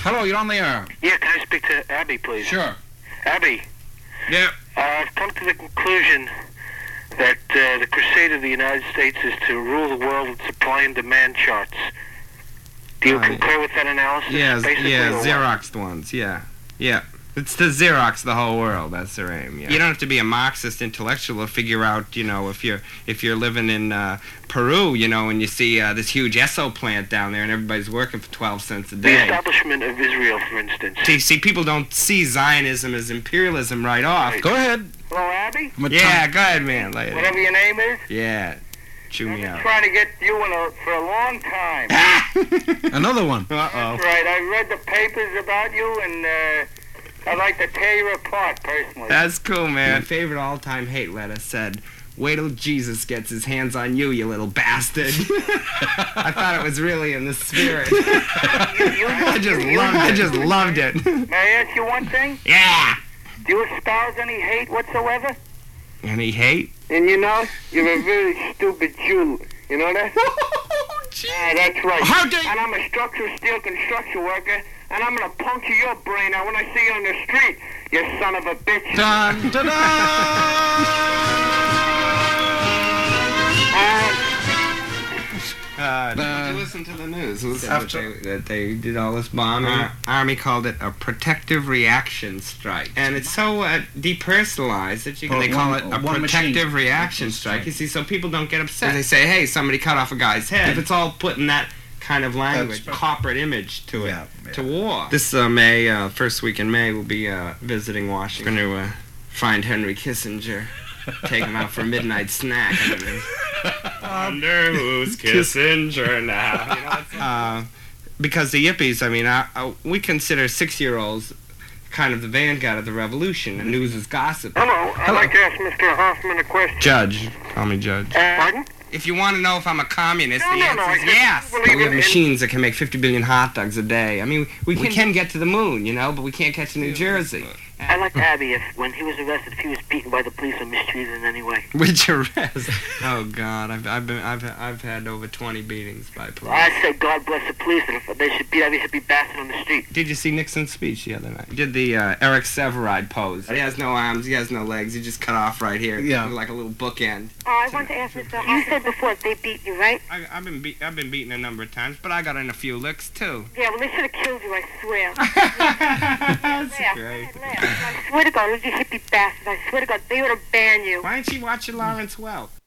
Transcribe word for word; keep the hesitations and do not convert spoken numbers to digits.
Hello, you're on the air. Yeah, can I speak to Abby, please? Sure. Abby, Yeah. uh, I've come to the conclusion that uh, the crusade of the United States is to rule the world with supply and demand charts. Do you Uh, concur with that analysis? Yeah, z- basically, yeah, or what? Xeroxed ones, yeah. Yeah. It's to Xerox the whole world, that's their aim, yeah. You don't have to be a Marxist intellectual to figure out, you know, if you're if you're living in uh, Peru, you know, and you see uh, this huge Esso plant down there and everybody's working for twelve cents a The day. establishment of Israel, for instance. See, see, people don't see Zionism as imperialism right off. Right. Go ahead. Hello, Abby? I'm a Yeah, go ahead, man. Later. Whatever your name is. Yeah, chew I've me been out. trying to get you in a, for a long time. ton- Another one. Uh-oh. That's right. I read the papers about you, and uh, I'd like to tear you apart personally. That's cool, man. My favorite all-time hate letter said, "Wait till Jesus gets his hands on you, you little bastard." I thought it was really in the spirit. You- you- I just you- loved. I just loved it. May I ask you one thing? Yeah. Do you espouse any hate whatsoever? Any hate? And you know, you're a very stupid Jew. You know that? Ah, that's right. How dare you- And I'm a structural steel construction worker, and I'm gonna puncture your brain out when I see you on the street, you son of a bitch. Dun, dun, dun. Uh, did Uh, you listen to the news? It said after- that, they, that they did all this bombing. Uh. Army called it a protective reaction strike, and it's so uh, depersonalized that you can, Well, they call one- it a one protective machine. reaction strike. You see, so people don't get upset. They say, "Hey, somebody cut off a guy's head." If it's all put in that kind of language, That's- corporate image to it, Yeah, yeah. to war. This uh, May, uh, first week in May, we'll be uh, visiting Washington. Going to uh, find Henry Kissinger, take him out for a midnight snack. Wonder who's Kissinger now. You know, it's, uh, because the yippies, I mean, uh, uh, we consider six-year-olds kind of the vanguard of the revolution, and news is gossip. Hello, I'd like to ask Mister Hoffman a question. Judge. Call me Judge. Uh, Pardon? If you want to know if I'm a communist, No, the no, answer no, I is just yes. believe But we have in- machines that can make fifty billion hot dogs a day. I mean, we can, we can get to the moon, you know, but we can't get to New Jersey. I'd like Abby if, when he was arrested, if he was beaten by the police or mistreated in any way. Which arrest? Oh God, I've I've been I've I've had over twenty beatings by police. I say God bless the police, and if they should beat every hippie bastard on the street. Did you see Nixon's speech the other night? He did the uh, Eric Severide pose. He has no arms, he has no legs, he just cut off right here, Yeah. like a little bookend. Oh, I want to ask Mister You said before they beat you, right? I, I've been beat, I've been beaten a number of times, but I got in a few licks too. Yeah, well, they should have killed you, I swear. That's Laugh, great. laugh. I swear to God, those you hippie bastards, I swear to God, they ought to ban you. Why aren't you watching Lawrence Welk?